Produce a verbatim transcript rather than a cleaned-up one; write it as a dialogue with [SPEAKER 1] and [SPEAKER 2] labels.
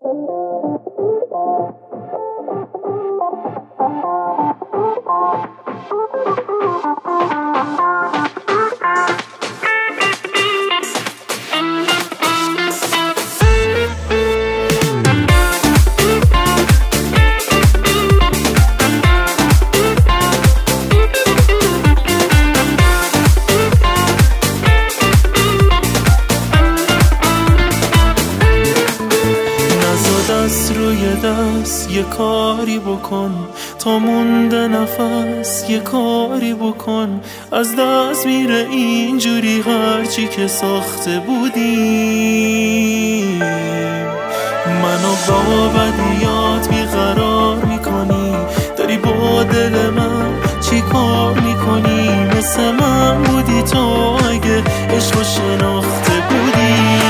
[SPEAKER 1] روی دست یه کاری بکن، تا مونده نفس یه کاری بکن. از دست میره اینجوری هرچی که ساخته بودیم. منو با بدیات بیقرار میکنی، داری با دل من چی کار میکنی؟ مثل من بودی تو اگه عشق و شناخته بودی.